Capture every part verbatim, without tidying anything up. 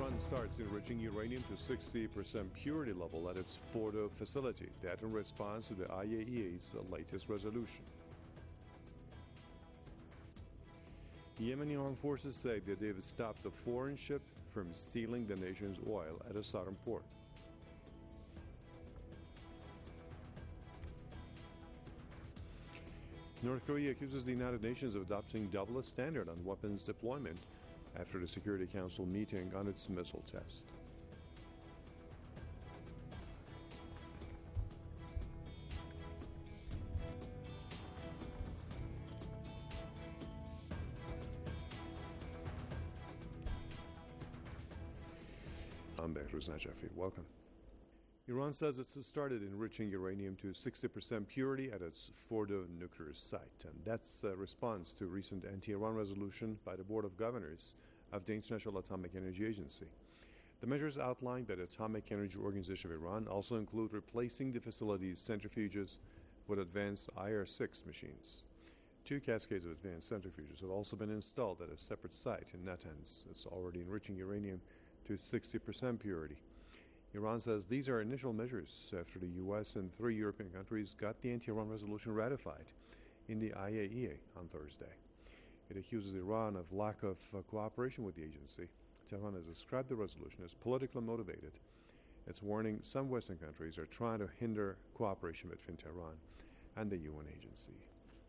Iran starts enriching uranium to sixty percent purity level at its Fordo facility. That in response to the I A E A's latest resolution. Yemeni armed forces say that they've stopped a foreign ship from stealing the nation's oil at a southern port. North Korea accuses the United Nations of adopting double standard on weapons deployment after the Security Council meeting on its missile test. I'm Behruz Najafi. Welcome. Iran says it's started enriching uranium to sixty percent purity at its Fordo nuclear site, and that's a response to a recent anti-Iran resolution by the Board of Governors of the International Atomic Energy Agency. The measures outlined by the Atomic Energy Organization of Iran also include replacing the facility's centrifuges with advanced I R six machines. Two cascades of advanced centrifuges have also been installed at a separate site in Natanz. It's already enriching uranium to sixty percent purity. Iran says these are initial measures after the U S and three European countries got the anti-Iran resolution ratified in the I A E A on Thursday. It accuses Iran of lack of uh, cooperation with the agency. Tehran has described the resolution as politically motivated. It's warning some Western countries are trying to hinder cooperation between Tehran and the U N agency.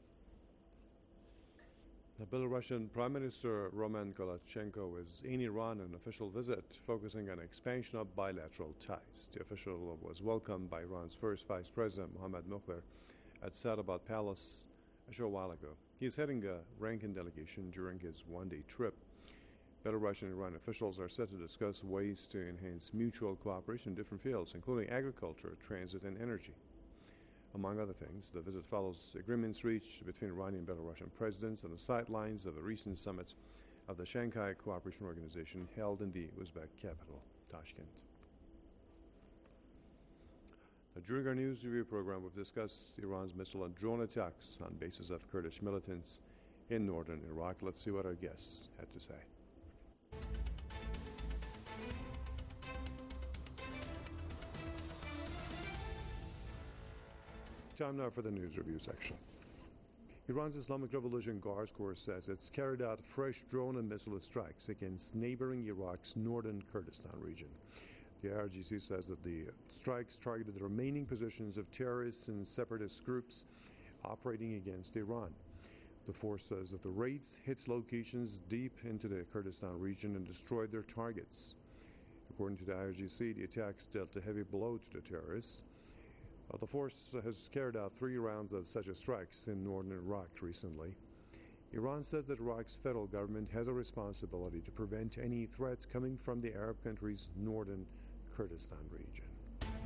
The Belarusian Prime Minister Roman Kolachenko is in Iran on an official visit focusing on expansion of bilateral ties. The official was welcomed by Iran's first Vice President Mohammad Mokhtar at Sadabad Palace a short while ago. He is heading a ranking delegation during his one-day trip. Belarusian and Iran officials are set to discuss ways to enhance mutual cooperation in different fields, including agriculture, transit, and energy. Among other things, the visit follows agreements reached between Iranian and Belarusian presidents on the sidelines of a recent summit of the Shanghai Cooperation Organization held in the Uzbek capital, Tashkent. Now, during our news review program, we've discussed Iran's missile and drone attacks on bases of Kurdish militants in northern Iraq. Let's see what our guests had to say. Time now for the news review section. Iran's Islamic Revolution Guards Corps says it's carried out fresh drone and missile strikes against neighboring Iraq's northern Kurdistan region. The I R G C says that the strikes targeted the remaining positions of terrorists and separatist groups operating against Iran. The force says that the raids hit locations deep into the Kurdistan region and destroyed their targets. According to the I R G C, the attacks dealt a heavy blow to the terrorists. Uh, the force has carried out three rounds of such strikes in northern Iraq recently. Iran says that Iraq's federal government has a responsibility to prevent any threats coming from the Arab country's northern Kurdistan region.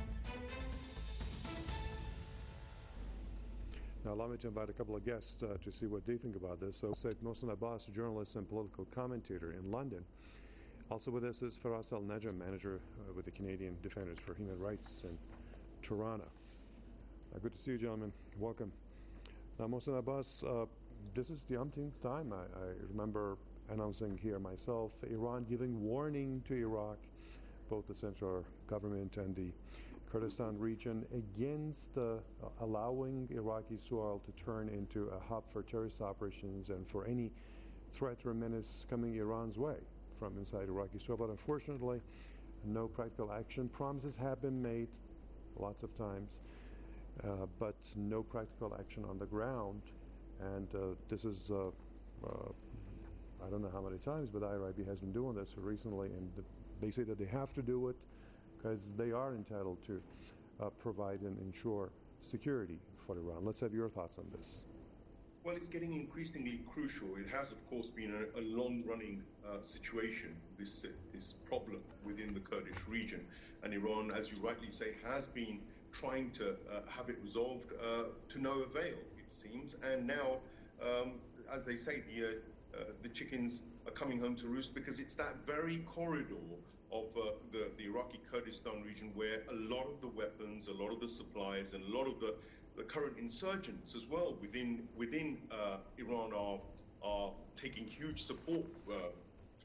Now, allow me to invite a couple of guests uh, to see what they think about this. So, Said Mohsen Abbas, journalist and political commentator in London. Also with us is Faraz Al-Najam, manager uh, with the Canadian Defenders for Human Rights in Toronto. Uh, good to see you, gentlemen. Welcome. Now, Mohsen Abbas, uh, this is the umpteenth time I, I remember announcing here myself, Iran giving warning to Iraq, both the central government and the Kurdistan region, against uh, allowing Iraqi soil to turn into a hub for terrorist operations and for any threat or menace coming Iran's way from inside Iraqi soil. But unfortunately, no practical action. Promises have been made lots of times, uh, but no practical action on the ground. And uh, this is, uh, uh, I don't know how many times, but I R I B has been doing this recently, and they say that they have to do it because they are entitled to uh, provide and ensure security for Iran. Let's have your thoughts on this. Well, it's getting increasingly crucial. It has, of course, been a, a long-running uh, situation, this uh, this problem within the Kurdish region. And Iran, as you rightly say, has been trying to uh, have it resolved uh, to no avail, it seems. And now, um, as they say, the, uh, uh, the chickens are coming home to roost, because it's that very corridor of uh, the, the Iraqi Kurdistan region where a lot of the weapons, a lot of the supplies, and a lot of the the current insurgents as well within within uh, Iran are are taking huge support uh,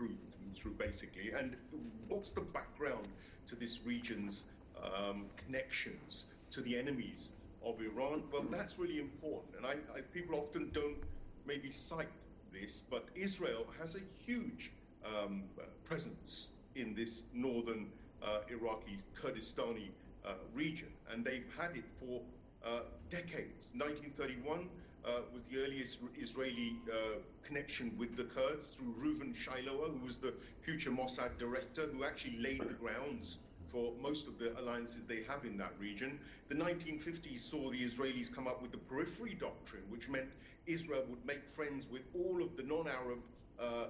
through, through basically. And what's the background to this region's um, connections to the enemies of Iran? Well, that's really important. And I, I, people often don't maybe cite this, but Israel has a huge um, presence in this northern uh, Iraqi Kurdistani uh, region, and they've had it for uh, decades. nineteen thirty-one uh, was the earliest Israeli uh, connection with the Kurds through Reuven Shiloah, who was the future Mossad director, who actually laid the grounds for most of the alliances they have in that region. The nineteen fifties saw the Israelis come up with the periphery doctrine, which meant Israel would make friends with all of the non-Arab uh, uh,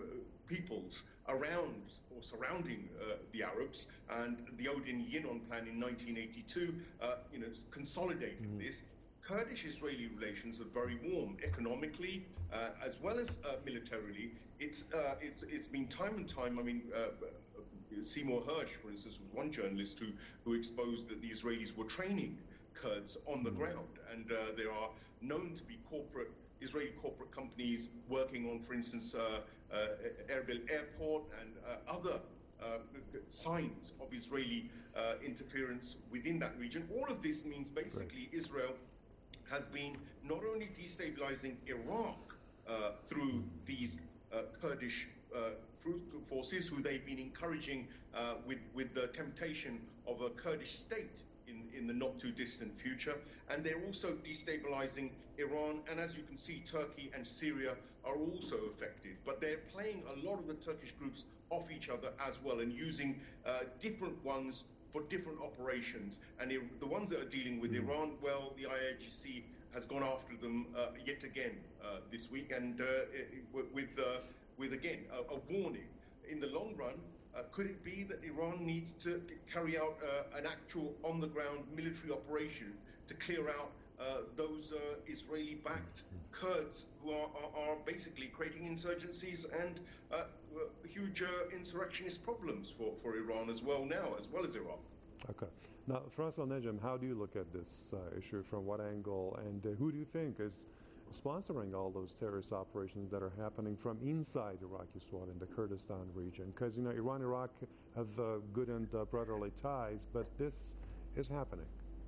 peoples around or surrounding uh, the Arabs, and the Odin Yinon plan in nineteen eighty-two, uh, you know, consolidated mm-hmm. this. Kurdish-Israeli relations are very warm economically uh, as well as uh, militarily. It's uh, it's it's been time and time. I mean. Uh, Seymour Hersh, for instance, was one journalist who, who exposed that the Israelis were training Kurds on the mm. ground. And uh, there are known to be corporate Israeli corporate companies working on, for instance, uh, uh, Erbil Airport and uh, other uh, signs of Israeli uh, interference within that region. All of this means basically right. Israel has been not only destabilizing Iraq uh, through these uh, Kurdish uh, forces who they've been encouraging uh, with, with the temptation of a Kurdish state in, in the not too distant future. And they're also destabilizing Iran. And as you can see, Turkey and Syria are also affected. But they're playing a lot of the Turkish groups off each other as well and using uh, different ones for different operations. And it, the ones that are dealing with mm. Iran, well, the I R G C has gone after them uh, yet again uh, this week. And uh, with... Uh, with, again, a, a warning. In the long run, uh, could it be that Iran needs to carry out uh, an actual on-the-ground military operation to clear out uh, those uh, Israeli-backed Kurds who are, are, are basically creating insurgencies and uh, huge uh, insurrectionist problems for, for Iran as well now, as well as Iraq? Okay. Now, Faraz Al-Najm, how do you look at this uh, issue? From what angle? And uh, who do you think is sponsoring all those terrorist operations that are happening from inside Iraqi Swat in the Kurdistan region? Because, you know, Iran and Iraq have uh, good and uh, brotherly ties, but this is happening.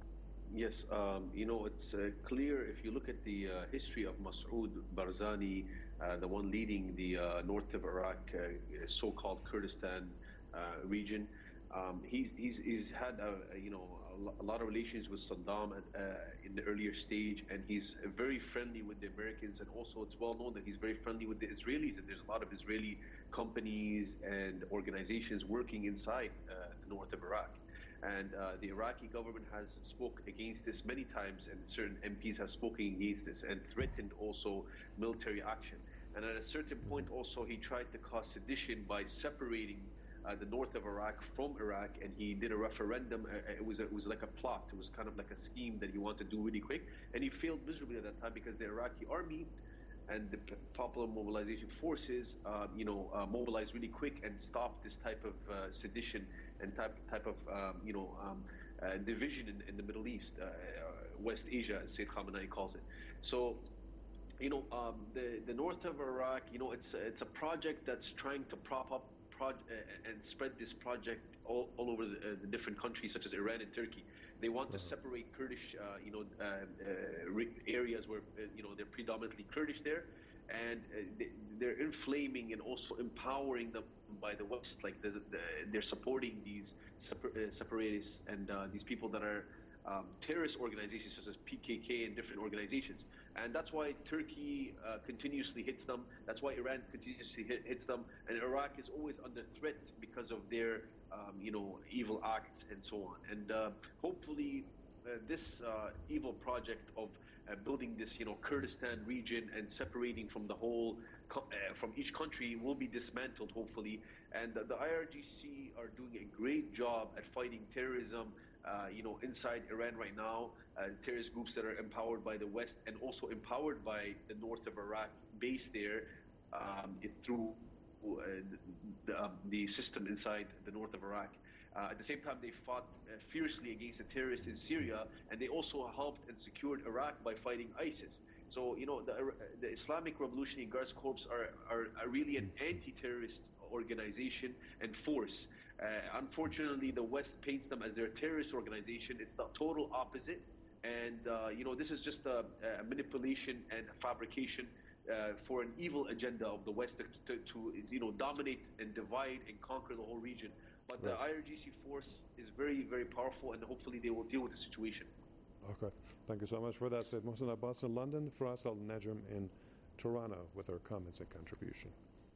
Yes, um, you know, it's uh, clear if you look at the uh, history of Masoud Barzani, uh, the one leading the uh, north of Iraq, uh, so-called Kurdistan uh, region. Um, he's, he's he's had a, you know a lot of relations with Saddam at, uh, in the earlier stage, and he's very friendly with the Americans, and also it's well known that he's very friendly with the Israelis, and there's a lot of Israeli companies and organizations working inside uh, the north of Iraq. And uh, the Iraqi government has spoke against this many times, and certain M Ps have spoken against this and threatened also military action. And at a certain point also he tried to cause sedition by separating Uh, the north of Iraq from Iraq, and he did a referendum. Uh, it was a, it was like a plot. It was kind of like a scheme that he wanted to do really quick, and he failed miserably at that time because the Iraqi army and the Popular Mobilization Forces, uh, you know, uh, mobilized really quick and stopped this type of uh, sedition and type type of um, you know um, uh, division in, in the Middle East, uh, West Asia, as Sayyid Khamenei calls it. So. You know, um, the the north of Iraq. You know, it's it's a project that's trying to prop up Project, uh, and spread this project all, all over the, uh, the different countries such as Iran and Turkey. They want to separate Kurdish, uh, you know, uh, uh, areas where uh, you know they're predominantly Kurdish there, and uh, they, they're inflaming and also empowering them by the West. Like the, they're supporting these separ- uh, separatists and uh, these people that are um, terrorist organizations such as P K K and different organizations. And that's why Turkey uh, continuously hits them. That's why Iran continuously hit, hits them. And Iraq is always under threat because of their, um, you know, evil acts and so on. And uh, hopefully uh, this uh, evil project of uh, building this, you know, Kurdistan region and separating from the whole, co- uh, from each country will be dismantled, hopefully. And the, the I R G C are doing a great job at fighting terrorism, uh, you know, inside Iran right now. Uh, terrorist groups that are empowered by the West and also empowered by the north of Iraq, based there um, it, through uh, the, um, the system inside the north of Iraq. Uh, at the same time, they fought uh, fiercely against the terrorists in Syria, and they also helped and secured Iraq by fighting ISIS. So, you know, the, the Islamic Revolutionary Guards Corps are, are, are really an anti-terrorist organization and force. Uh, unfortunately, the West paints them as their terrorist organization. It's the total opposite. And, uh, you know, this is just a, a manipulation and a fabrication uh, for an evil agenda of the West to, to, to, you know, dominate and divide and conquer the whole region. But right. the I R G C force is very, very powerful, and hopefully they will deal with the situation. Okay. Thank you so much for that. Said Mohsen Abbas in London, Faraz Al Najm in Toronto with our comments and contribution.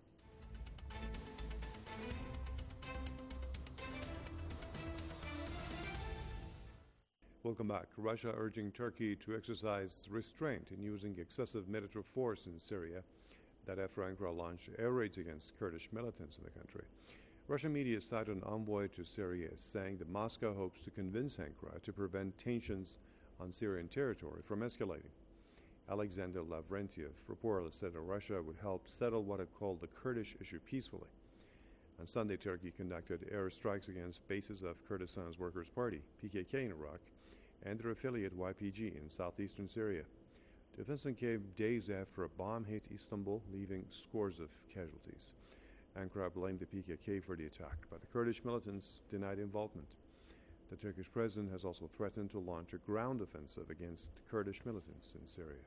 Welcome back. Russia urging Turkey to exercise restraint in using excessive military force in Syria, that after Ankara launched air raids against Kurdish militants in the country. Russian media cited an envoy to Syria saying that Moscow hopes to convince Ankara to prevent tensions on Syrian territory from escalating. Alexander Lavrentiev reportedly said that Russia would help settle what it called the Kurdish issue peacefully. On Sunday, Turkey conducted air strikes against bases of Kurdistan's Workers' Party, P K K, in Iraq, and their affiliate Y P G in southeastern Syria. The offensive came days after a bomb hit Istanbul, leaving scores of casualties. Ankara blamed the P K K for the attack, but the Kurdish militants denied involvement. The Turkish president has also threatened to launch a ground offensive against Kurdish militants in Syria.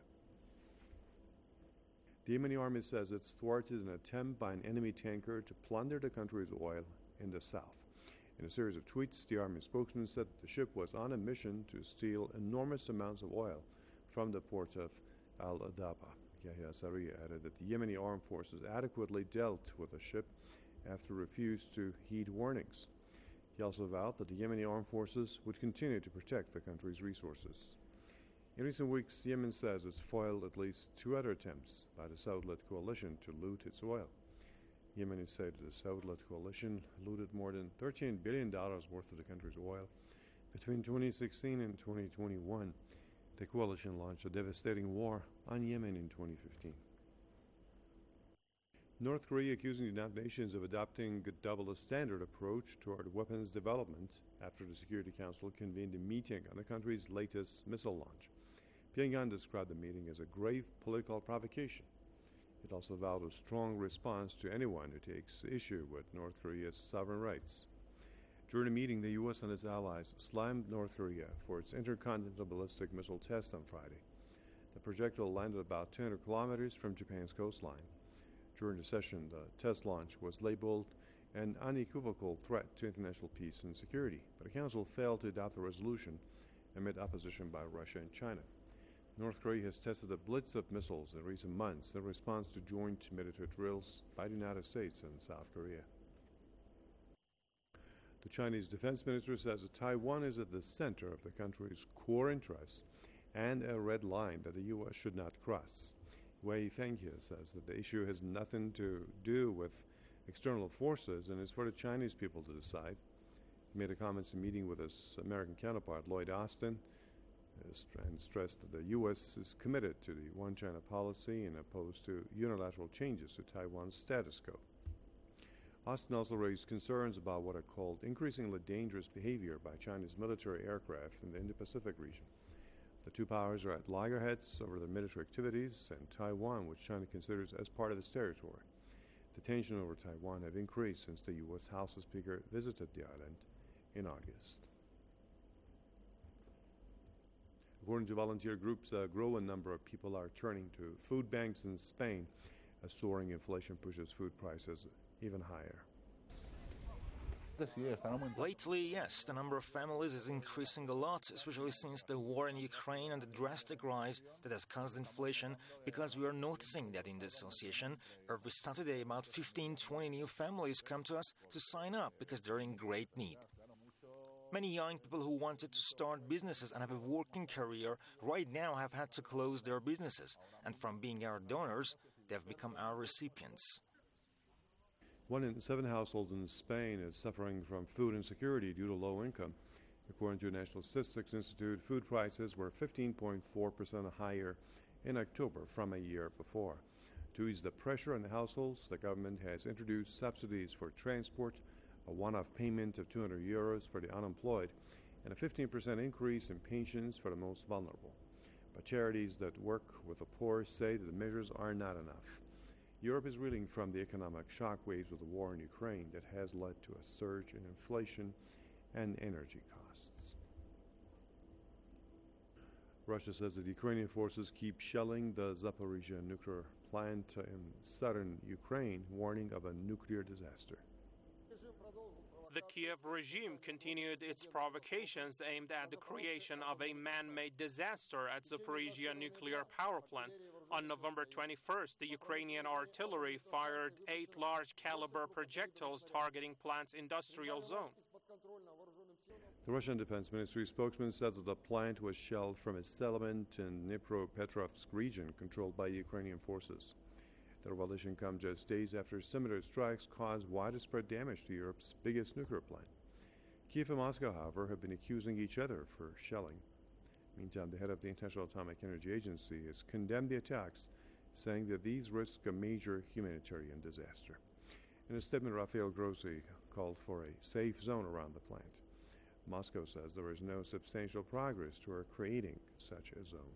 The Yemeni army says it's thwarted an attempt by an enemy tanker to plunder the country's oil in the south. In a series of tweets, the army spokesman said that the ship was on a mission to steal enormous amounts of oil from the port of Al-Adaba. Yahya Sarriya added that the Yemeni armed forces adequately dealt with the ship after it refused to heed warnings. He also vowed that the Yemeni armed forces would continue to protect the country's resources. In recent weeks, Yemen says it's foiled at least two other attempts by the Saudi-led coalition to loot its oil. Yemenis say that the Saudi-led coalition looted more than thirteen billion dollars worth of the country's oil. Between twenty sixteen and twenty twenty-one, the coalition launched a devastating war on Yemen in twenty fifteen. North Korea accusing the United Nations of adopting a double-standard approach toward weapons development after the Security Council convened a meeting on the country's latest missile launch. Pyongyang described the meeting as a grave political provocation. It also vowed a strong response to anyone who takes issue with North Korea's sovereign rights. During the meeting, the U S and its allies slammed North Korea for its intercontinental ballistic missile test on Friday. The projectile landed about two hundred kilometers from Japan's coastline. During the session, the test launch was labeled an unequivocal threat to international peace and security, but the Council failed to adopt a resolution amid opposition by Russia and China. North Korea has tested a blitz of missiles in recent months in response to joint military drills by the United States and South Korea. The Chinese defense minister says that Taiwan is at the center of the country's core interests and a red line that the U S should not cross. Wei Fenghie says that the issue has nothing to do with external forces and is for the Chinese people to decide. He made a comments in a meeting with his American counterpart, Lloyd Austin, and stressed that the U S is committed to the One China policy and opposed to unilateral changes to Taiwan's status quo. Austin also raised concerns about what are called increasingly dangerous behavior by Chinese military aircraft in the Indo-Pacific region. The two powers are at loggerheads over their military activities, and Taiwan, which China considers as part of its territory. The tension over Taiwan have increased since the U S House Speaker visited the island in August. According to volunteer groups, a growing number of people are turning to food banks in Spain as soaring inflation pushes food prices even higher. Lately, yes, the number of families is increasing a lot, especially since the war in Ukraine and the drastic rise that has caused inflation, because we are noticing that in the association, every Saturday about fifteen, twenty new families come to us to sign up because they're in great need. Many young people who wanted to start businesses and have a working career right now have had to close their businesses, and from being our donors, they've become our recipients. One in seven households in Spain is suffering from food insecurity due to low income. According to the National Statistics Institute, food prices were fifteen point four percent higher in October from a year before. To ease the pressure on the households, the government has introduced subsidies for transport, a one-off payment of two hundred euros for the unemployed, and a fifteen percent increase in pensions for the most vulnerable. But charities that work with the poor say that the measures are not enough. Europe is reeling from the economic shockwaves of the war in Ukraine that has led to a surge in inflation and energy costs. Russia says that Ukrainian forces keep shelling the Zaporizhzhia nuclear plant in southern Ukraine, warning of a nuclear disaster. The Kiev regime continued its provocations aimed at the creation of a man-made disaster at Zaporizhzhia nuclear power plant. On November twenty-first, the Ukrainian artillery fired eight large-caliber projectiles targeting plant's industrial zone. The Russian Defense Ministry spokesman said that the plant was shelled from a settlement in Dnipropetrovsk region controlled by Ukrainian forces. The revelation comes just days after similar strikes caused widespread damage to Europe's biggest nuclear plant. Kiev and Moscow, however, have been accusing each other for shelling. Meantime, the head of the International Atomic Energy Agency has condemned the attacks, saying that these risk a major humanitarian disaster. In a statement, Rafael Grossi called for a safe zone around the plant. Moscow says there is no substantial progress toward creating such a zone.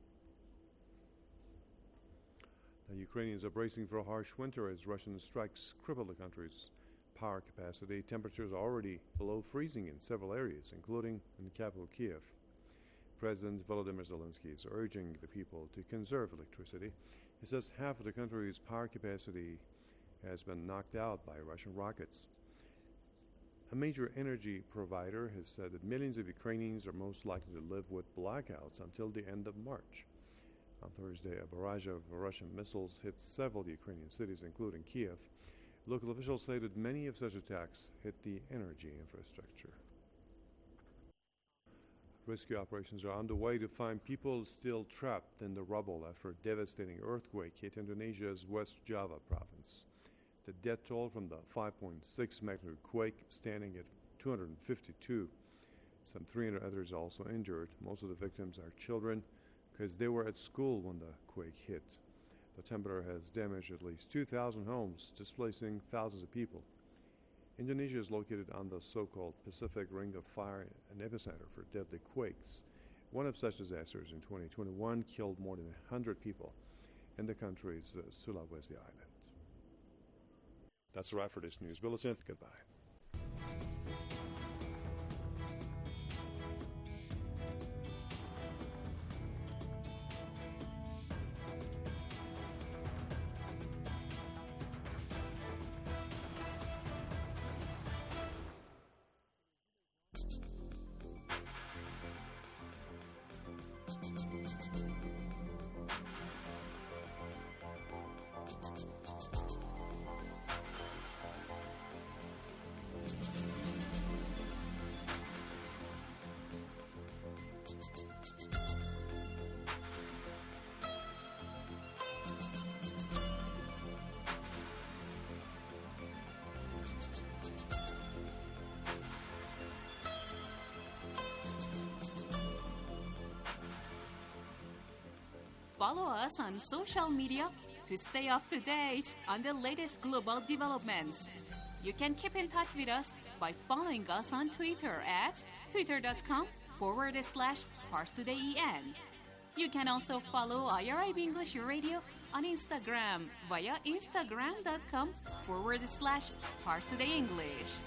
The Ukrainians are bracing for a harsh winter as Russian strikes cripple the country's power capacity. Temperatures are already below freezing in several areas, including in the capital Kiev. President Volodymyr Zelensky is urging the people to conserve electricity. He says half of the country's power capacity has been knocked out by Russian rockets. A major energy provider has said that millions of Ukrainians are most likely to live with blackouts until the end of March. On Thursday, a barrage of Russian missiles hit several Ukrainian cities, including Kiev. Local officials say that many of such attacks hit the energy infrastructure. Rescue operations are underway to find people still trapped in the rubble after a devastating earthquake hit Indonesia's West Java province. The death toll from the five point six magnitude quake standing at two hundred fifty-two. Some three hundred others also injured. Most of the victims are children, because they were at school when the quake hit. The temperature has damaged at least two thousand homes, displacing thousands of people. Indonesia is located on the so-called Pacific Ring of Fire, an epicenter for deadly quakes. One of such disasters in twenty twenty-one killed more than one hundred people in the country's uh, Sulawesi Island. That's a wrap for this news bulletin. Goodbye. Follow us on social media to stay up to date on the latest global developments. You can keep in touch with us by following us on Twitter at twitter.com forward slash ParsTodayEN. You can also follow I R I B English Radio on Instagram via instagram.com forward slash ParsTodayEnglish.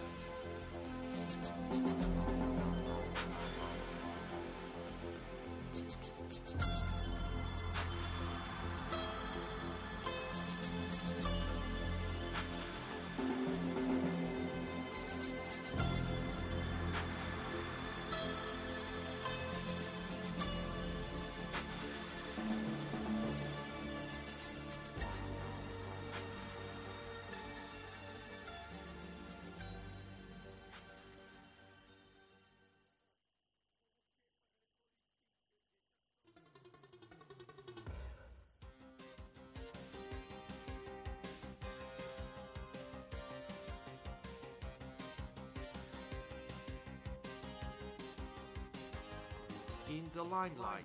In the limelight.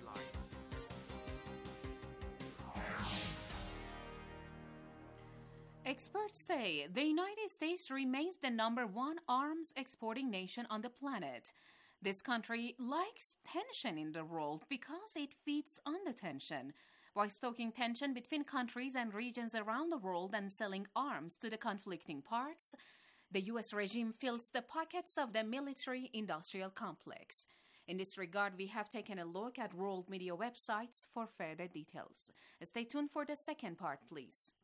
Experts say the United States remains the number one arms exporting nation on the planet. This country likes tension in the world because it feeds on the tension. by stoking tension between countries and regions around the world and selling arms to the conflicting parts. The U S regime fills the pockets of the military-industrial complex. In this regard, we have taken a look at world media websites for further details. Stay tuned for the second part, please.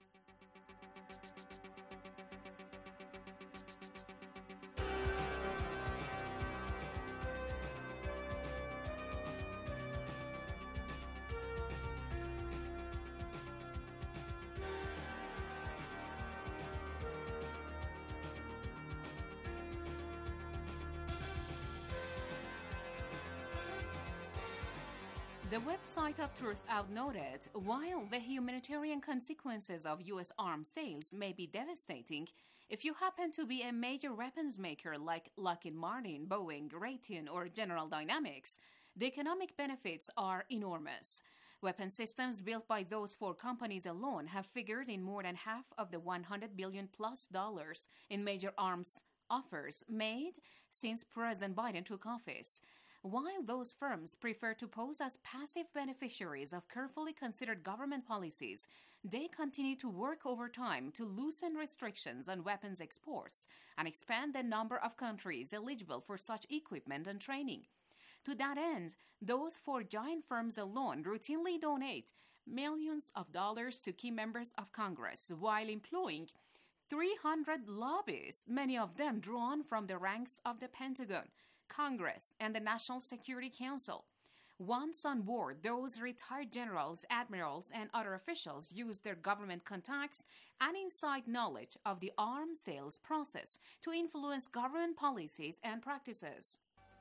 The website of Truth Out noted, while the humanitarian consequences of U S arms sales may be devastating, if you happen to be a major weapons maker like Lockheed Martin, Boeing, Raytheon, or General Dynamics, the economic benefits are enormous. Weapon systems built by those four companies alone have figured in more than half of the one hundred billion plus dollars in major arms offers made since President Biden took office. While those firms prefer to pose as passive beneficiaries of carefully considered government policies, they continue to work overtime to loosen restrictions on weapons exports and expand the number of countries eligible for such equipment and training. To that end, those four giant firms alone routinely donate millions of dollars to key members of Congress while employing three hundred lobbyists, many of them drawn from the ranks of the Pentagon, Congress, and the National Security Council. Once on board, those retired generals, admirals, and other officials use their government contacts and inside knowledge of the arms sales process to influence government policies and practices.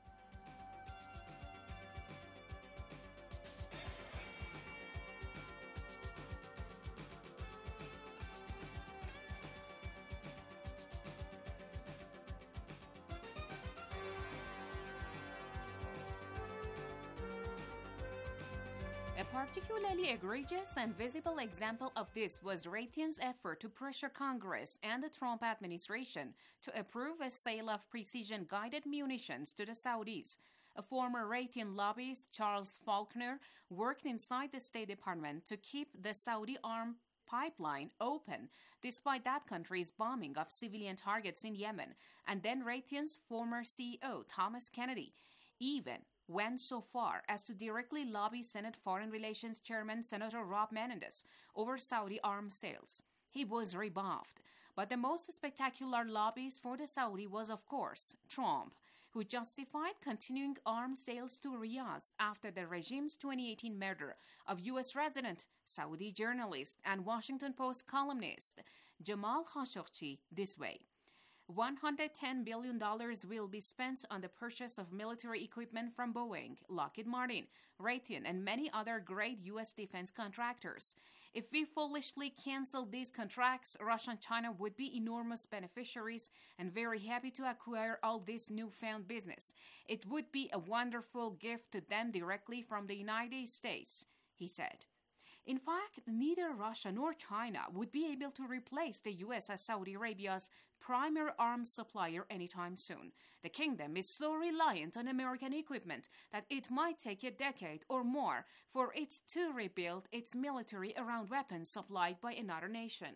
A particularly egregious and visible example of this was Raytheon's effort to pressure Congress and the Trump administration to approve a sale of precision-guided munitions to the Saudis. A former Raytheon lobbyist, Charles Faulkner, worked inside the State Department to keep the Saudi arm pipeline open, despite that country's bombing of civilian targets in Yemen, and then Raytheon's former C E O, Thomas Kennedy, even went so far as to directly lobby Senate Foreign Relations Chairman Senator Rob Menendez over Saudi arms sales. He was rebuffed. But the most spectacular lobbyist for the Saudi was, of course, Trump, who justified continuing arms sales to Riyadh after the regime's twenty eighteen murder of U S resident, Saudi journalist, and Washington Post columnist Jamal Khashoggi this way. one hundred ten billion dollars will be spent on the purchase of military equipment from Boeing, Lockheed Martin, Raytheon, and many other great U S defense contractors. If we foolishly cancel these contracts, Russia and China would be enormous beneficiaries and very happy to acquire all this newfound business. It would be a wonderful gift to them directly from the United States, he said. In fact, neither Russia nor China would be able to replace the U S as Saudi Arabia's primary arms supplier anytime soon. The kingdom is so reliant on American equipment that it might take a decade or more for it to rebuild its military around weapons supplied by another nation.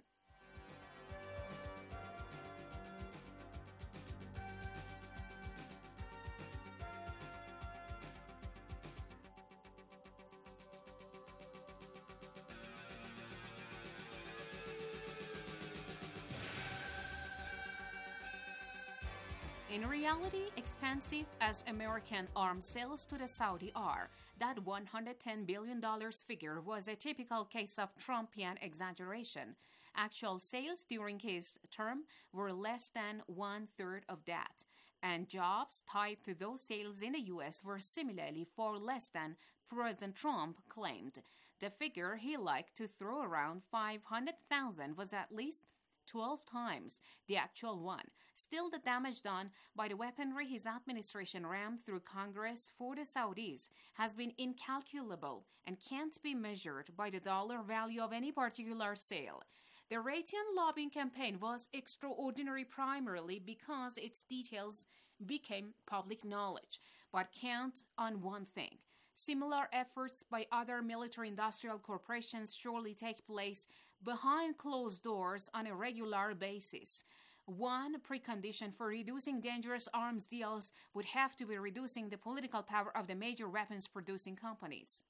In reality, expensive as American arms sales to the Saudi are, that one hundred ten billion dollars figure was a typical case of Trumpian exaggeration. Actual sales during his term were less than one-third of that, and jobs tied to those sales in the U S were similarly far less than President Trump claimed. The figure he liked to throw around, five hundred thousand, was at least twelve times the actual one. Still, the damage done by the weaponry his administration rammed through Congress for the Saudis has been incalculable and can't be measured by the dollar value of any particular sale. The Raytheon lobbying campaign was extraordinary primarily because its details became public knowledge. But count on one thing. Similar efforts by other military-industrial corporations surely take place behind closed doors on a regular basis. One precondition for reducing dangerous arms deals would have to be reducing the political power of the major weapons-producing companies.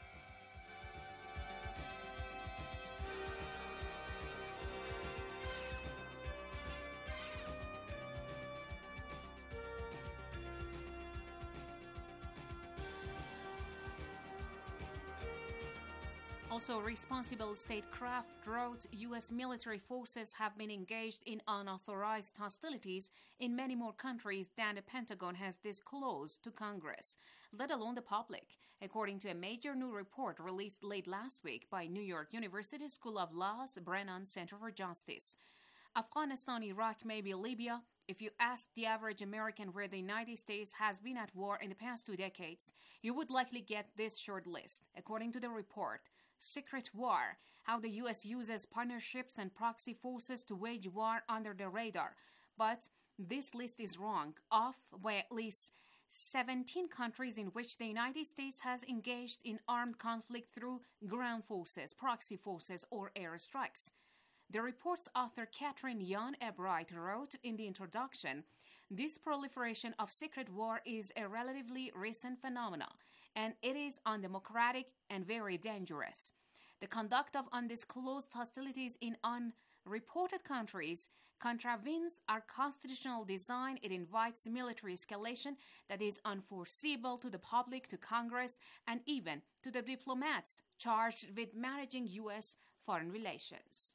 Also, responsible statecraft wrote U S military forces have been engaged in unauthorized hostilities in many more countries than the Pentagon has disclosed to Congress, let alone the public, according to a major new report released late last week by New York University School of Law's Brennan Center for Justice. Afghanistan, Iraq, maybe Libya. If you ask the average American where the United States has been at war in the past two decades, you would likely get this short list. According to the report, Secret War, how the U S uses partnerships and proxy forces to wage war under the radar. But this list is wrong, off by at least seventeen countries in which the United States has engaged in armed conflict through ground forces, proxy forces, or airstrikes. The report's author Catherine Young Ebright wrote in the introduction, "This proliferation of secret war is a relatively recent phenomenon, and it is undemocratic and very dangerous. The conduct of undisclosed hostilities in unreported countries contravenes our constitutional design. It invites military escalation that is unforeseeable to the public, to Congress, and even to the diplomats charged with managing U S foreign relations."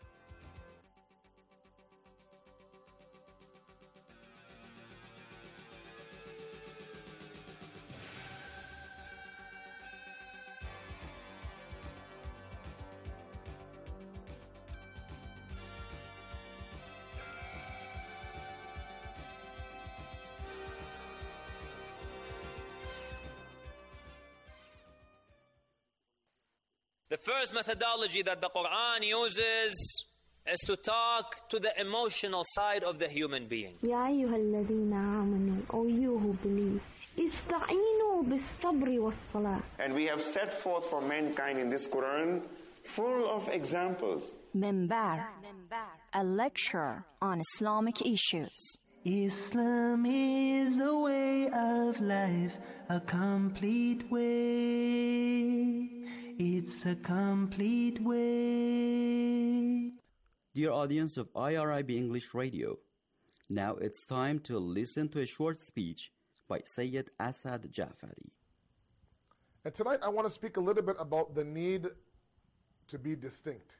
The first methodology that the Quran uses is to talk to the emotional side of the human being. يا أيها الذين آمنوا, O you who believe, استعينوا بالصبر والصلاة. And we have set forth for mankind in this Quran full of examples. Minbar, a lecture on Islamic issues. Islam is a way of life, a complete way. It's a complete way. Dear audience of I R I B English Radio, now it's time to listen to a short speech by Sayyid Asad Jafari. And tonight I want to speak a little bit about the need to be distinct.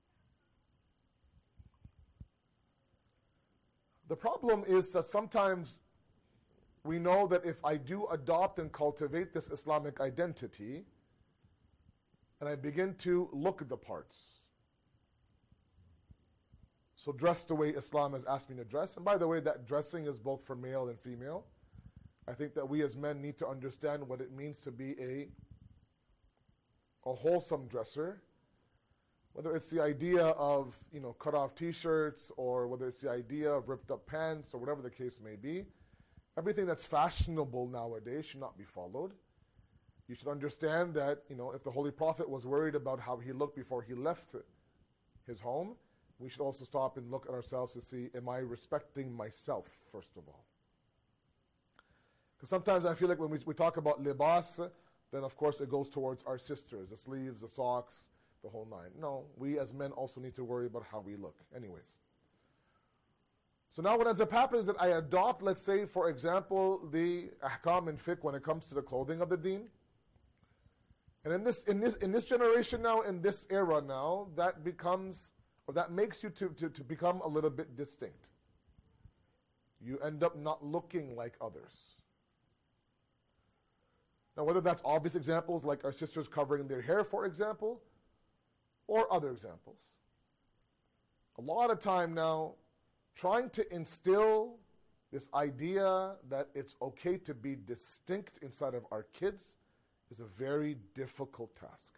The problem is that sometimes we know that if I do adopt and cultivate this Islamic identity, and I begin to look at the parts, so dress the way Islam has asked me to dress, and by the way, that dressing is both for male and female. I think that we as men need to understand what it means to be a, a wholesome dresser, whether it's the idea of, you know, cut-off t-shirts, or whether it's the idea of ripped-up pants, or whatever the case may be. Everything that's fashionable nowadays should not be followed. You should understand that, you know, if the Holy Prophet was worried about how he looked before he left his home, we should also stop and look at ourselves to see, am I respecting myself, first of all? Because sometimes I feel like when we, we talk about libas, then of course it goes towards our sisters, the sleeves, the socks, the whole nine. No, we as men also need to worry about how we look. Anyways. So now what ends up happening is that I adopt, let's say, for example, the ahkam and fiqh when it comes to the clothing of the deen. And in this, in this, in this generation now, in this era now, that becomes, or that makes you to, to, to become a little bit distinct. You end up not looking like others. Now, whether that's obvious examples like our sisters covering their hair, for example, or other examples. A lot of time now, trying to instill this idea that it's okay to be distinct inside of our kids is a very difficult task.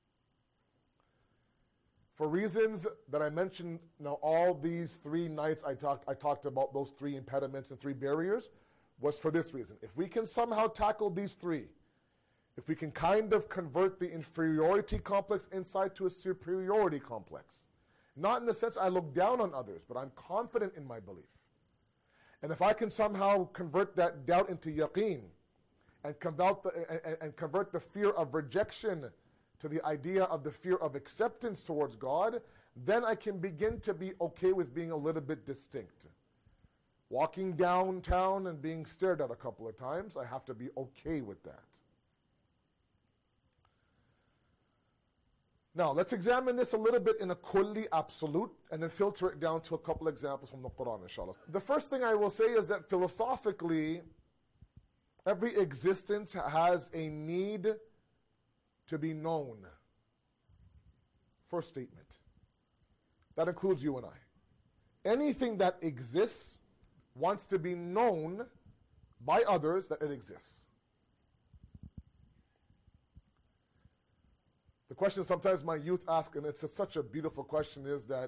For reasons that I mentioned, now all these three nights I talked, I talked about those three impediments and three barriers, was for this reason. If we can somehow tackle these three, if we can kind of convert the inferiority complex inside to a superiority complex. Not in the sense I look down on others, but I'm confident in my belief. And if I can somehow convert that doubt into yaqeen, and convert the, and, and convert the fear of rejection to the idea of the fear of acceptance towards God, then I can begin to be okay with being a little bit distinct. Walking downtown and being stared at a couple of times, I have to be okay with that. Now, let's examine this a little bit in a kulli absolute and then filter it down to a couple examples from the Quran, inshallah. The first thing I will say is that philosophically, every existence has a need to be known. First statement. That includes you and I. Anything that exists wants to be known by others that it exists. The question sometimes my youth ask, and it's a, such a beautiful question, is that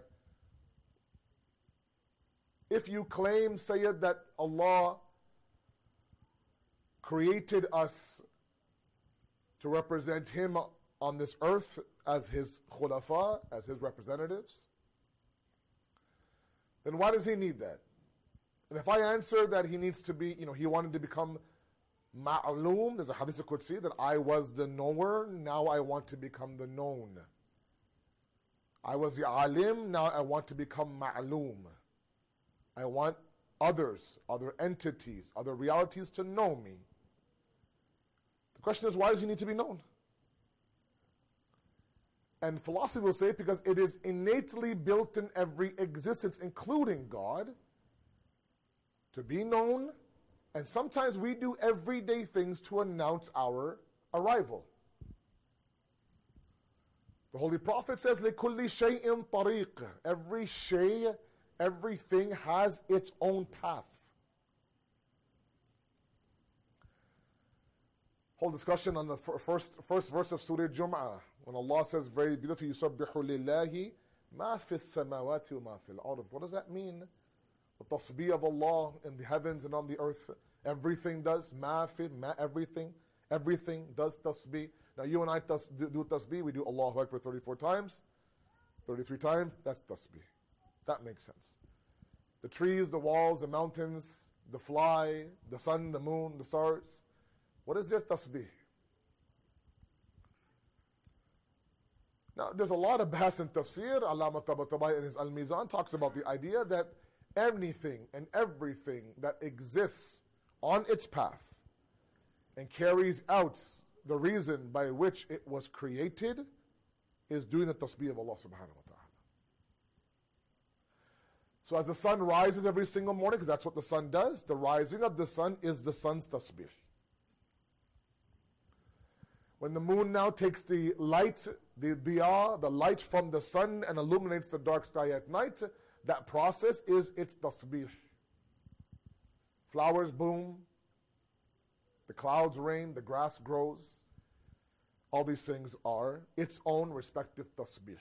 if you claim, Sayyid, that Allah created us to represent Him on this earth as His khulafa, as His representatives, then why does He need that? And if I answer that He needs to be, you know, He wanted to become ma'loom, there's a hadith qudsi that I was the knower, now I want to become the known. I was the alim, now I want to become ma'loom. I want others, other entities, other realities to know me. The question is, why does He need to be known? And philosophy will say, because it is innately built in every existence, including God, to be known. And sometimes we do everyday things to announce our arrival. The Holy Prophet says, لِكُلِّ شَيْءٍ طَرِيقٍ. Every shay, everything has its own path. Whole discussion on the first, first verse of Surah Jum'ah, when Allah says very beautifully, يُسَبِّحُ لِلَّهِ مَا فِي السَّمَاوَاتِ وَمَا فِي الْأَرْضِ. What does that mean? The tasbih of Allah in the heavens and on the earth. Everything does. Ma fi, ma, everything. Everything does tasbih. Now you and I tas, do, do tasbih. We do Allahu Akbar thirty-four times. thirty-three times. That's tasbih. That makes sense. The trees, the walls, the mountains, the fly, the sun, the moon, the stars. What is their tasbih? Now there's a lot of bahas in tafsir. Allama Tabatabai in his Al-Mizan talks about the idea that anything and everything that exists on its path and carries out the reason by which it was created is doing the tasbih of Allah subhanahu wa ta'ala. So as the sun rises every single morning, because that's what the sun does, the rising of the sun is the sun's tasbih. When the moon now takes the light, the diya, the light from the sun and illuminates the dark sky at night, that process is its tasbih. Flowers bloom, the clouds rain, the grass grows. All these things are its own respective tasbih.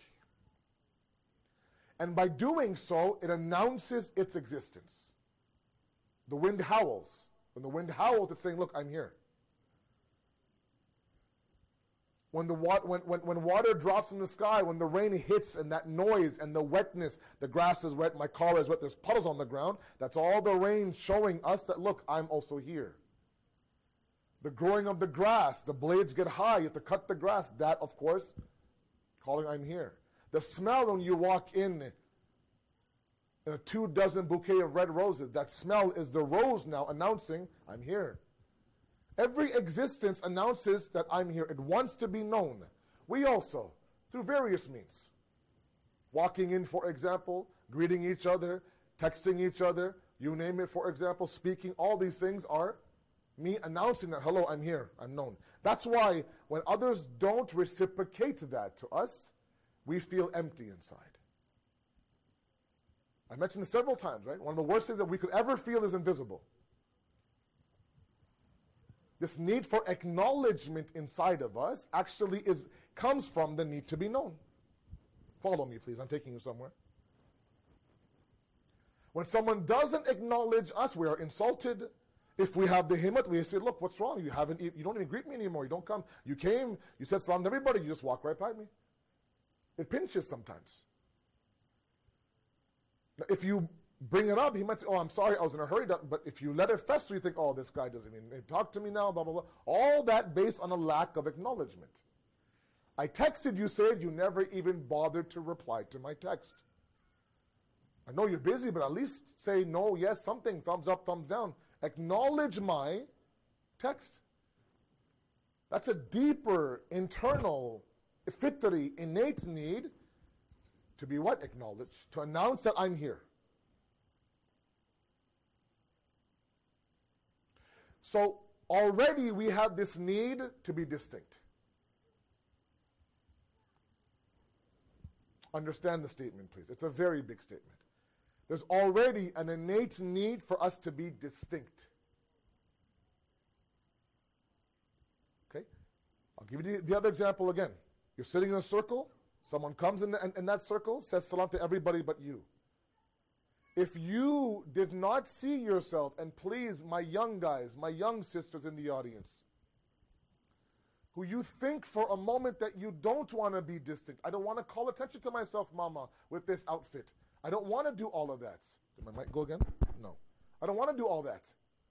And by doing so, it announces its existence. The wind howls. When the wind howls, it's saying, look, I'm here. When, the wa- when, when, when water drops from the sky, when the rain hits and that noise and the wetness, the grass is wet, my car is wet, there's puddles on the ground, that's all the rain showing us that, look, I'm also here. The growing of the grass, the blades get high, you have to cut the grass, that, of course, calling I'm here. The smell when you walk in, in a two dozen bouquet of red roses, that smell is the rose now announcing, I'm here. Every existence announces that I'm here. It wants to be known. We also, through various means, walking in, for example, greeting each other, texting each other, you name it, for example, speaking, all these things are me announcing that, hello, I'm here, I'm known. That's why when others don't reciprocate that to us, we feel empty inside. I mentioned this several times, right? One of the worst things that we could ever feel is invisible. This need for acknowledgement inside of us actually is comes from the need to be known. Follow me, please. I'm taking you somewhere. When someone doesn't acknowledge us, we are insulted. If we have the himmat, we say, look, what's wrong? You haven't, e- you don't even greet me anymore. You don't come. You came, you said salam to everybody, you just walk right by me. It pinches sometimes. Now, if you bring it up, he might say, oh, I'm sorry, I was in a hurry. But if you let it fester, you think, oh, this guy doesn't even talk to me now, blah, blah, blah. All that based on a lack of acknowledgement. I texted you, said you never even bothered to reply to my text. I know you're busy, but at least say no, yes, something, thumbs up, thumbs down. Acknowledge my text. That's a deeper, internal, fitri, innate need to be what? Acknowledged. To announce that I'm here. So already we have this need to be distinct. Understand the statement, please. It's a very big statement. There's already an innate need for us to be distinct. Okay? I'll give you the, the other example again. You're sitting in a circle. Someone comes in, the, in, in that circle, says salam to everybody but you. If you did not see yourself, and please, my young guys, my young sisters in the audience, who you think for a moment that you don't want to be distinct. I don't want to call attention to myself, mama, with this outfit. I don't want to do all of that. Did my mic go again? No. I don't want to do all that.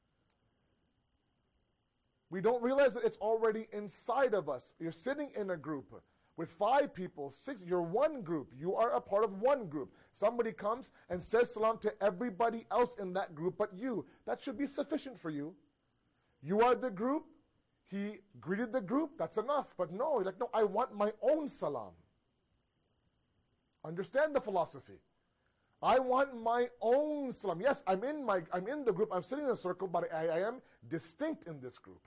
We don't realize that it's already inside of us. You're sitting in a group with five people, six, you're one group. You are a part of one group. Somebody comes and says salam to everybody else in that group but you. That should be sufficient for you. You are the group. He greeted the group. That's enough. But no, like, no, I want my own salam. Understand the philosophy. I want my own salam. Yes, I'm in my, I'm in the group. I'm sitting in a circle, but I, I am distinct in this group.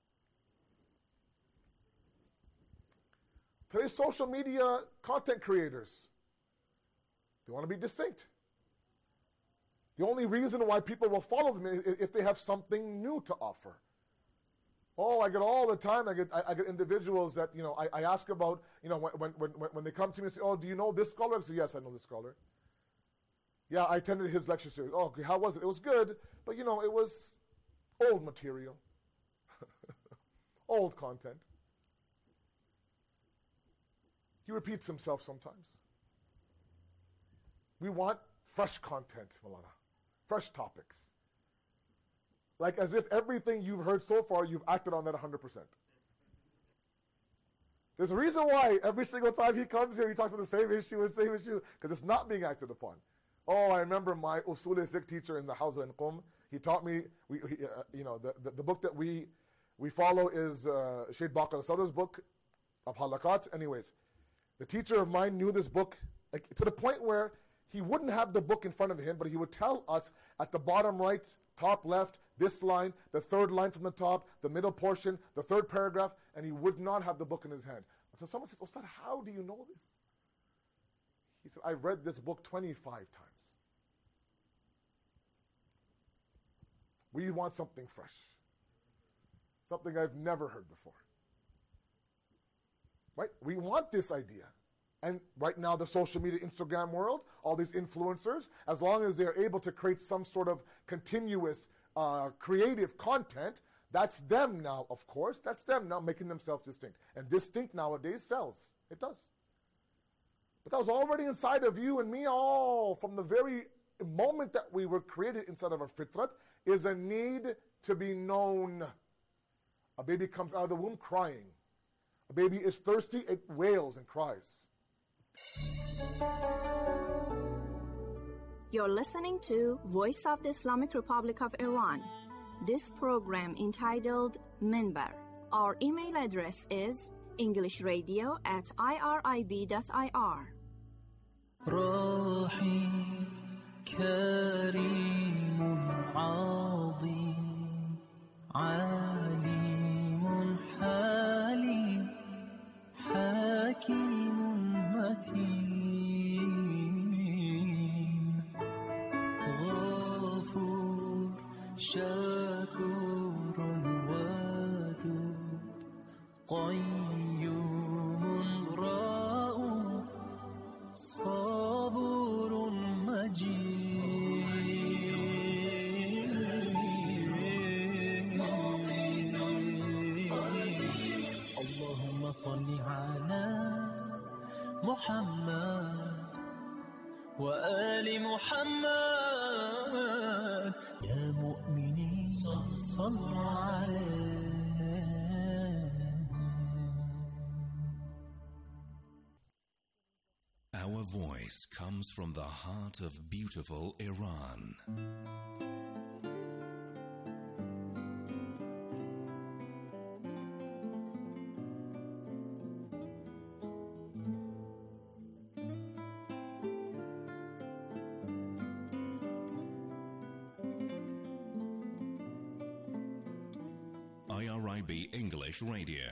Today's social media content creators, they want to be distinct. The only reason why people will follow them is if they have something new to offer. Oh, I get all the time, I get I, I get individuals that, you know, I, I ask about, you know, when, when, when, when they come to me and say, oh, do you know this scholar? I say, yes, I know this scholar. Yeah, I attended his lecture series. Oh, okay, how was it? It was good, but, you know, it was old material. Old content. He repeats himself sometimes. We want fresh content, Malana. Fresh topics. Like as if everything you've heard so far, you've acted on that one hundred percent. There's a reason why every single time he comes here, he talks about the same issue and same issue, because it's not being acted upon. Oh, I remember my usul al-fiqh teacher in the Hawza in Qum. He taught me, we, he, uh, you know, the, the, the book that we we follow is uh, Shaykh Baqir al-Sadra's book of halaqat. Anyways, the teacher of mine knew this book like, to the point where he wouldn't have the book in front of him, but he would tell us at the bottom right, top left, this line, the third line from the top, the middle portion, the third paragraph, and he would not have the book in his hand. So someone says, Ustad, how do you know this? He said, I've read this book twenty-five times. We want something fresh. Something I've never heard before. Right? We want this idea. And right now, the social media, Instagram world, all these influencers, as long as they're able to create some sort of continuous uh, creative content, that's them now, of course. That's them now making themselves distinct. And distinct nowadays sells. It does. But that was already inside of you and me all from the very moment that we were created inside of our fitrat is a need to be known. A baby comes out of the womb crying. A baby is thirsty, it wails and cries. You're listening to Voice of the Islamic Republic of Iran. This program entitled Minbar. Our email address is englishradio at irib dot I R. رحيم كريم عظيم عليم حليم حكيم متين غفور شكور ودود قيوم رؤوف صبور مجيد صل على محمد وآل محمد يا مؤمنين صلوا عليه. Our voice comes from the heart of beautiful Iran. I R I B English Radio.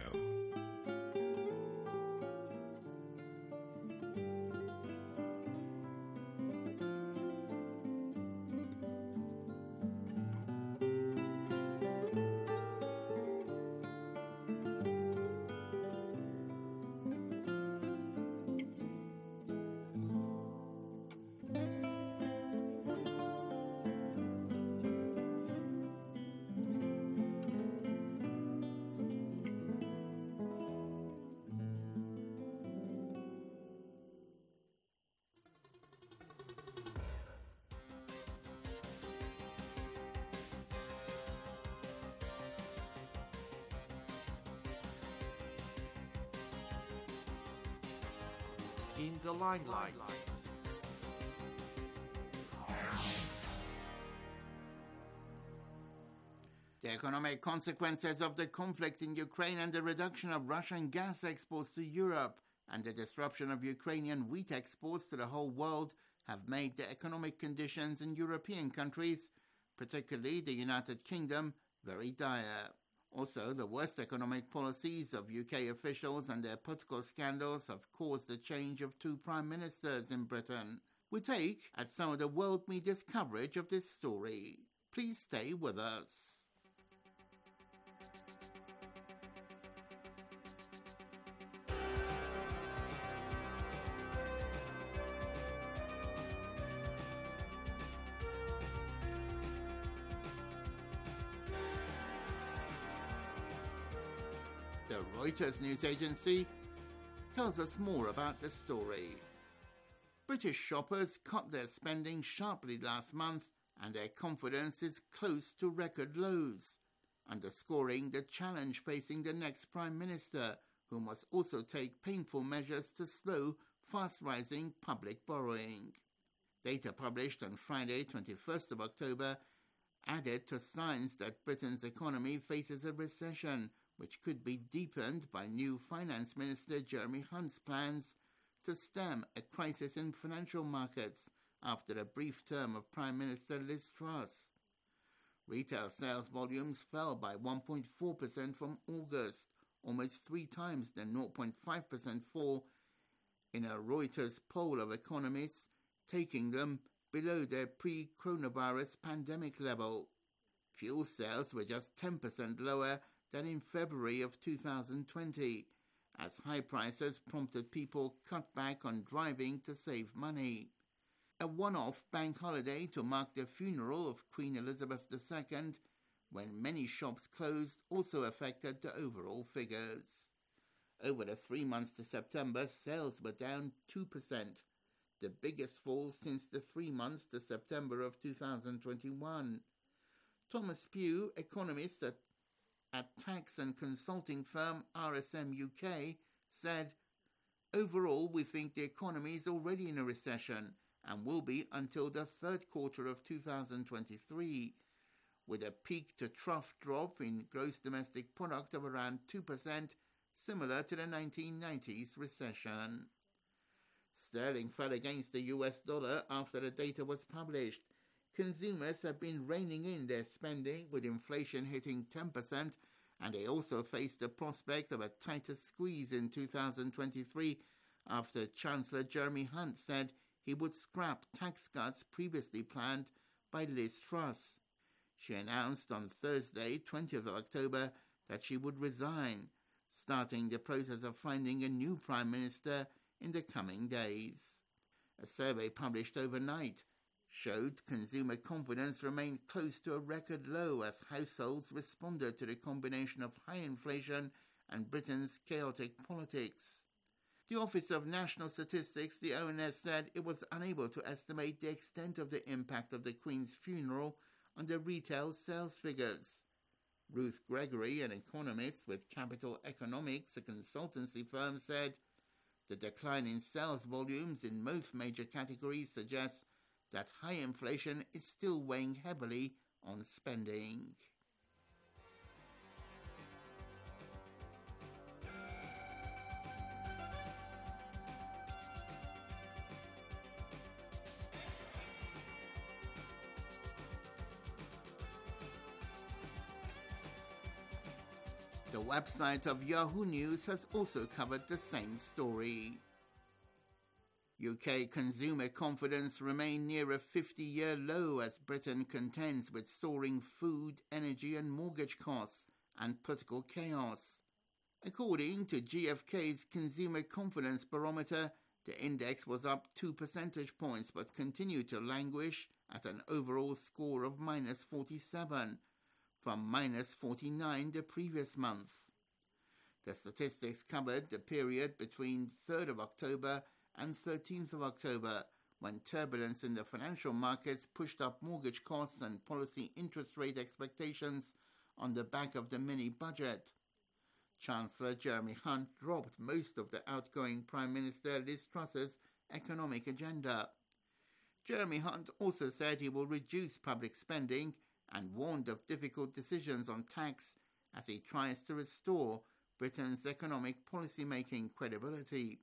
In the limelight. The economic consequences of the conflict in Ukraine and the reduction of Russian gas exports to Europe and the disruption of Ukrainian wheat exports to the whole world have made the economic conditions in European countries, particularly the United Kingdom, very dire. Also, the worst economic policies of U K officials and their political scandals have caused the change of two prime ministers in Britain. We take at some of the world media's coverage of this story. Please stay with us. The Reuters news agency tells us more about the story. British shoppers cut their spending sharply last month and their confidence is close to record lows, underscoring the challenge facing the next Prime Minister, who must also take painful measures to slow fast-rising public borrowing. Data published on Friday, twenty-first of October, added to signs that Britain's economy faces a recession, which could be deepened by new Finance Minister Jeremy Hunt's plans to stem a crisis in financial markets after a brief term of Prime Minister Liz Truss. Retail sales volumes fell by one point four percent from August, almost three times the zero point five percent fall in a Reuters poll of economists, taking them below their pre-coronavirus pandemic level. Fuel sales were just ten percent lower than in February of two thousand twenty, as high prices prompted people cut back on driving to save money. A one-off bank holiday to mark the funeral of Queen Elizabeth the Second, when many shops closed, also affected the overall figures. Over the three months to September, sales were down two percent, the biggest fall since the three months to September of two thousand twenty-one. Thomas Pugh, economist at at tax and consulting firm R S M U K, said, "Overall, we think the economy is already in a recession and will be until the third quarter of two thousand twenty-three, with a peak-to-trough drop in gross domestic product of around two percent, similar to the nineteen nineties recession." Sterling fell against the U S dollar after the data was published. Consumers have been reining in their spending, with inflation hitting ten percent, and they also face the prospect of a tighter squeeze in two thousand twenty-three after Chancellor Jeremy Hunt said he would scrap tax cuts previously planned by Liz Truss. She announced on Thursday, twentieth of October, that she would resign, starting the process of finding a new Prime Minister in the coming days. A survey published overnight showed consumer confidence remained close to a record low as households responded to the combination of high inflation and Britain's chaotic politics. The Office of National Statistics, the O N S, said it was unable to estimate the extent of the impact of the Queen's funeral on the retail sales figures. Ruth Gregory, an economist with Capital Economics, a consultancy firm, said the decline in sales volumes in most major categories suggests that high inflation is still weighing heavily on spending. The website of Yahoo News has also covered the same story. U K consumer confidence remained near a fifty-year low as Britain contends with soaring food, energy and mortgage costs and political chaos. According to G F K's Consumer Confidence Barometer, the index was up two percentage points but continued to languish at an overall score of minus forty-seven, from minus forty-nine the previous month. The statistics covered the period between third of October and thirteenth of October, when turbulence in the financial markets pushed up mortgage costs and policy interest rate expectations on the back of the mini-budget. Chancellor Jeremy Hunt dropped most of the outgoing Prime Minister Liz Truss's economic agenda. Jeremy Hunt also said he will reduce public spending and warned of difficult decisions on tax as he tries to restore Britain's economic policy-making credibility.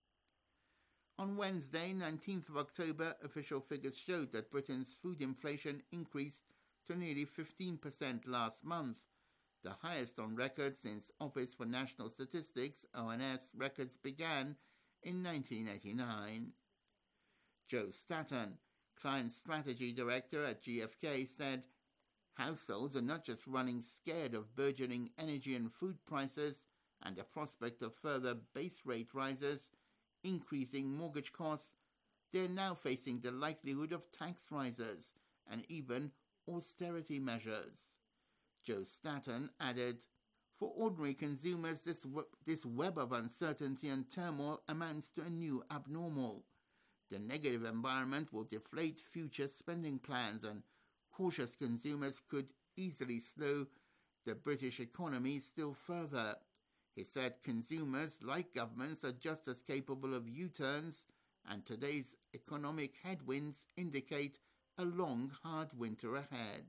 On Wednesday, nineteenth of October, official figures showed that Britain's food inflation increased to nearly fifteen percent last month, the highest on record since Office for National Statistics O N S records began in nineteen eighty-nine. Joe Staton, Client Strategy Director at G F K, said households are not just running scared of burgeoning energy and food prices and the prospect of further base rate rises, increasing mortgage costs, they're now facing the likelihood of tax rises and even austerity measures. Joe Staton added, for ordinary consumers, this, w- this web of uncertainty and turmoil amounts to a new abnormal. The negative environment will deflate future spending plans, and cautious consumers could easily slow the British economy still further. He said consumers, like governments, are just as capable of U-turns, and today's economic headwinds indicate a long, hard winter ahead.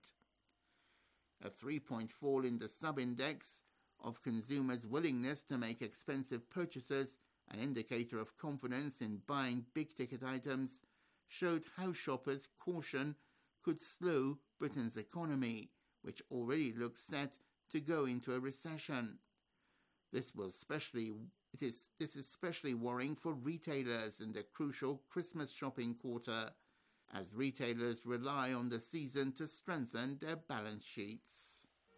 A three-point fall in the sub-index of consumers' willingness to make expensive purchases, an indicator of confidence in buying big-ticket items, showed how shoppers' caution could slow Britain's economy, which already looks set to go into a recession. This was especially it is this is especially worrying for retailers in the crucial Christmas shopping quarter, as retailers rely on the season to strengthen their balance sheets.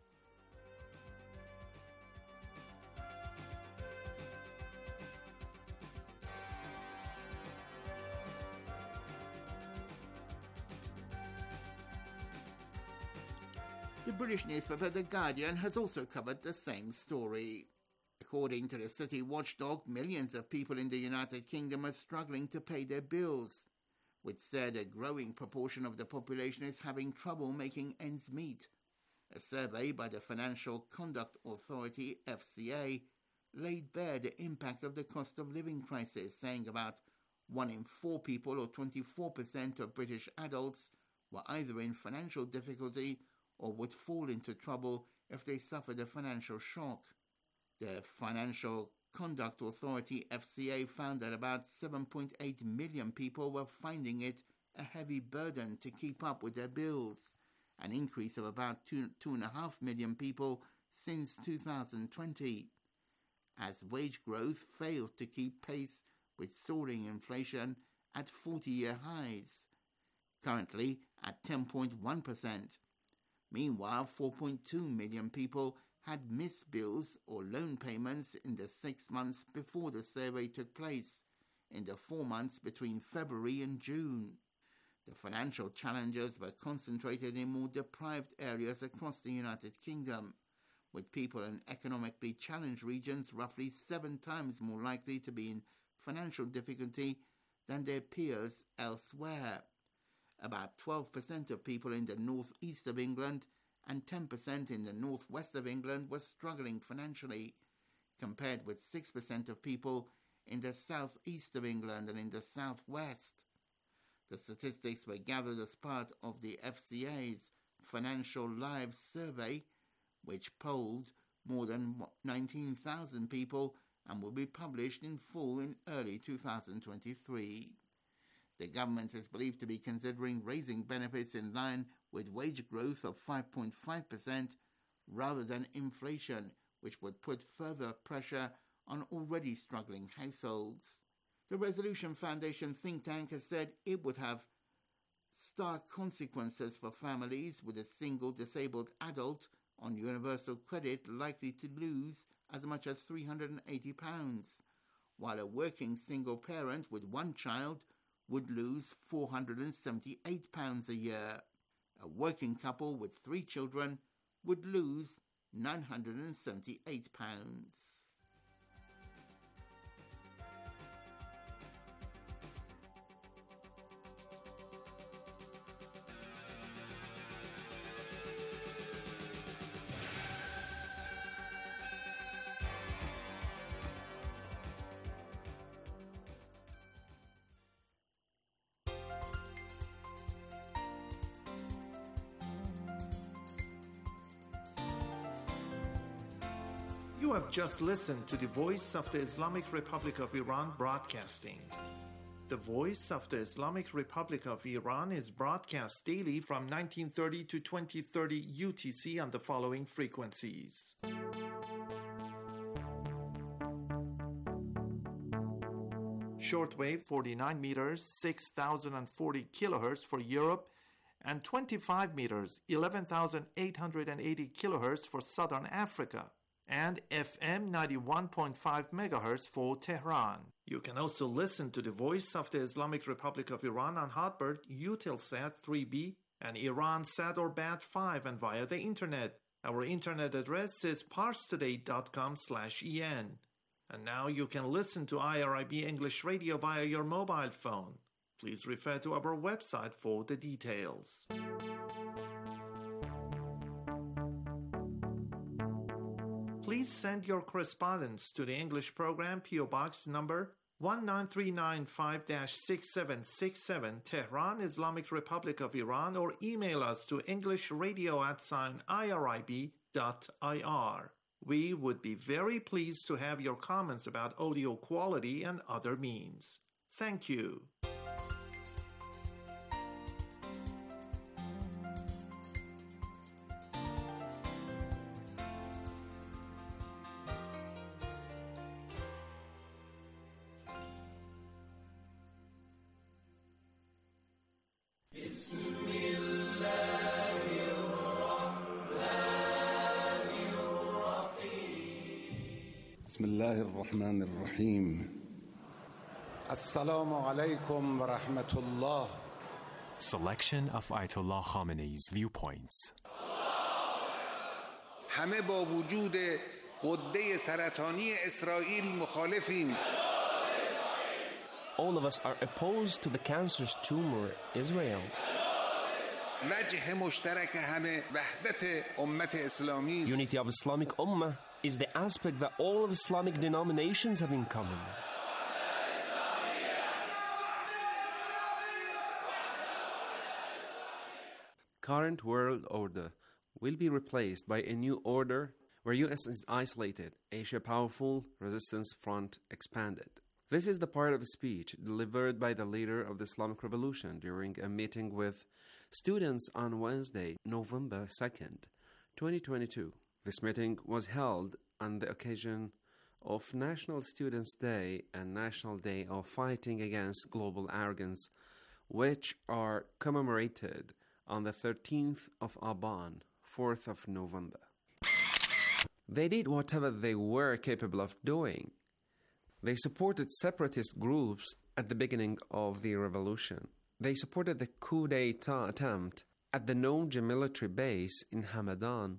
The British newspaper The Guardian has also covered the same story. According to the city watchdog, millions of people in the United Kingdom are struggling to pay their bills, which said a growing proportion of the population is having trouble making ends meet. A survey by the Financial Conduct Authority, F C A, laid bare the impact of the cost of living crisis, saying about one in four people, or twenty-four percent of British adults, were either in financial difficulty or would fall into trouble if they suffered a financial shock. The Financial Conduct Authority, F C A, found that about seven point eight million people were finding it a heavy burden to keep up with their bills, an increase of about two, two and a half million people since two thousand twenty, as wage growth failed to keep pace with soaring inflation at forty-year highs, currently at ten point one percent. Meanwhile, four point two million people had missed bills or loan payments in the six months before the survey took place, in the four months between February and June. The financial challenges were concentrated in more deprived areas across the United Kingdom, with people in economically challenged regions roughly seven times more likely to be in financial difficulty than their peers elsewhere. About twelve percent of people in the northeast of England and ten percent in the northwest of England were struggling financially, compared with six percent of people in the southeast of England and in the southwest. The statistics were gathered as part of the F C A's Financial Lives Survey, which polled more than nineteen thousand people and will be published in full in early two thousand twenty-three. The government is believed to be considering raising benefits in line with wage growth of five point five percent rather than inflation, which would put further pressure on already struggling households. The Resolution Foundation think tank has said it would have stark consequences for families with a single disabled adult on universal credit likely to lose as much as three hundred eighty pounds, while a working single parent with one child would lose four hundred seventy-eight pounds a year. A working couple with three children would lose nine hundred seventy-eight pounds. You have just listened to the Voice of the Islamic Republic of Iran broadcasting. The Voice of the Islamic Republic of Iran is broadcast daily from nineteen thirty to twenty thirty U T C on the following frequencies. Shortwave forty-nine meters, six thousand forty kilohertz for Europe, and twenty-five meters, eleven thousand eight hundred eighty kilohertz for Southern Africa, and F M ninety-one point five megahertz for Tehran. You can also listen to the Voice of the Islamic Republic of Iran on Hotbird, Eutelsat three B, and IranSat or Bat five, and via the internet. Our internet address is parstoday dot com slash en. And now you can listen to I R I B English Radio via your mobile phone. Please refer to our website for the details. Please send your correspondence to the English program, P O Box number one nine three nine five dash six seven six seven, Tehran, Islamic Republic of Iran, or email us to englishradio at sign irib dot ir. We would be very pleased to have your comments about audio quality and other means. Thank you. بسم الله الرحمن الرحيم السلام عليكم ورحمة الله. Selection of Ayatollah Khamenei's viewpoints. همه با وجود غده سرطانی اسرائیل مخالفیم. All of us are opposed to the cancerous tumor Israel. وجه مشترک همه وحدت امت اسلامی. Unity of Islamic Ummah is the aspect that all of Islamic denominations have in common. Current world order will be replaced by a new order where U S is isolated, Asia powerful, resistance front expanded. This is the part of a speech delivered by the leader of the Islamic Revolution during a meeting with students on Wednesday, November second, twenty twenty-two. This meeting was held on the occasion of National Students' Day and National Day of Fighting Against Global Arrogance, which are commemorated on the thirteenth of Aban, fourth of November. They did whatever they were capable of doing. They supported separatist groups at the beginning of the revolution. They supported the coup d'etat attempt at the Nouja military base in Hamadan.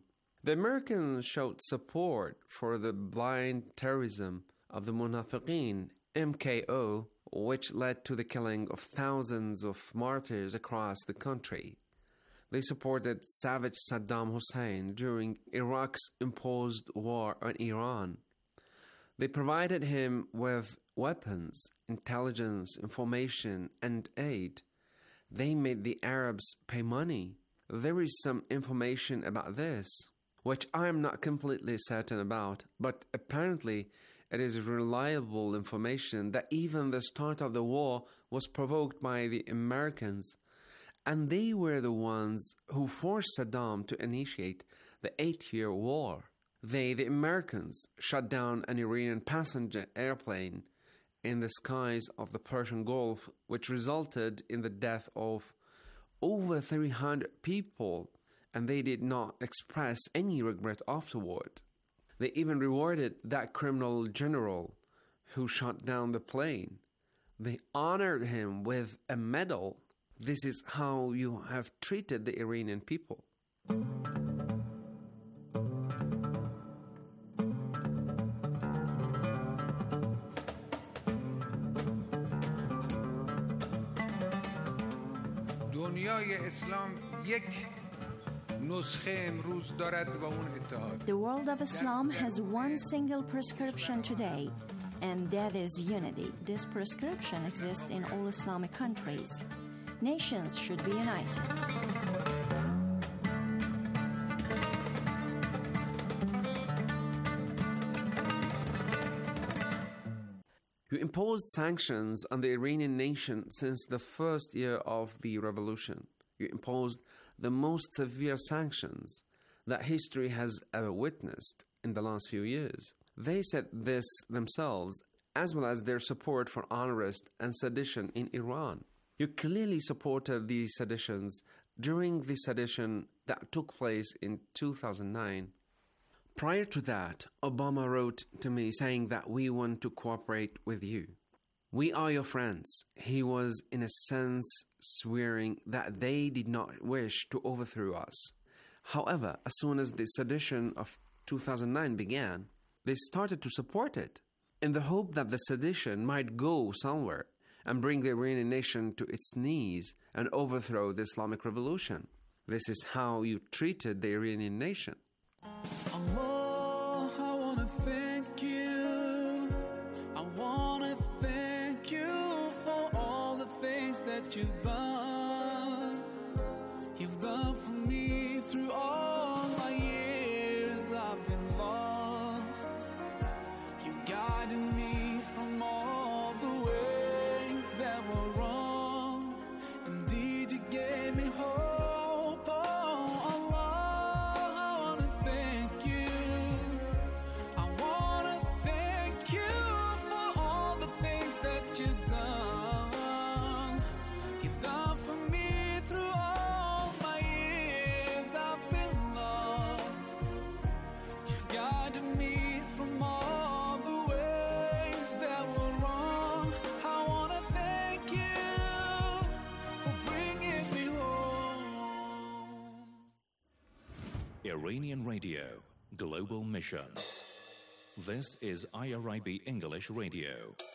The Americans showed support for the blind terrorism of the Munafiqeen, M K O, which led to the killing of thousands of martyrs across the country. They supported savage Saddam Hussein during Iraq's imposed war on Iran. They provided him with weapons, intelligence, information, and aid. They made the Arabs pay money. There is some information about this, which I am not completely certain about, but apparently it is reliable information that even the start of the war was provoked by the Americans, and they were the ones who forced Saddam to initiate the eight-year war. They, the Americans, shot down an Iranian passenger airplane in the skies of the Persian Gulf, which resulted in the death of over three hundred people, and they did not express any regret afterward. They even rewarded that criminal general who shot down the plane. They honored him with a medal. This is how you have treated the Iranian people. دنیای اسلام یک نسخه امروز دارد و اون اتحاد. The world of Islam has one single prescription today, and that is unity. This prescription exists in all Islamic countries. Nations should be united. You imposed sanctions on the Iranian nation since the first year of the revolution. You imposed the most severe sanctions that history has ever witnessed in the last few years. They said this themselves, as well as their support for unrest and sedition in Iran. You clearly supported these seditions during the sedition that took place in two thousand nine. Prior to that, Obama wrote to me saying that we want to cooperate with you. We are your friends. He was, in a sense, swearing that they did not wish to overthrow us. However, as soon as the sedition of two thousand nine began, they started to support it, in the hope that the sedition might go somewhere and bring the Iranian nation to its knees and overthrow the Islamic Revolution. This is how you treated the Iranian nation. Allah, I wanna thank you. I wanna thank you for all the things that you've done. You've done for me through all my years I've been lost. You guided me from all the ways that were wrong. Indeed, you gave me hope. Iranian Radio, Global Mission. This is I R I B English Radio.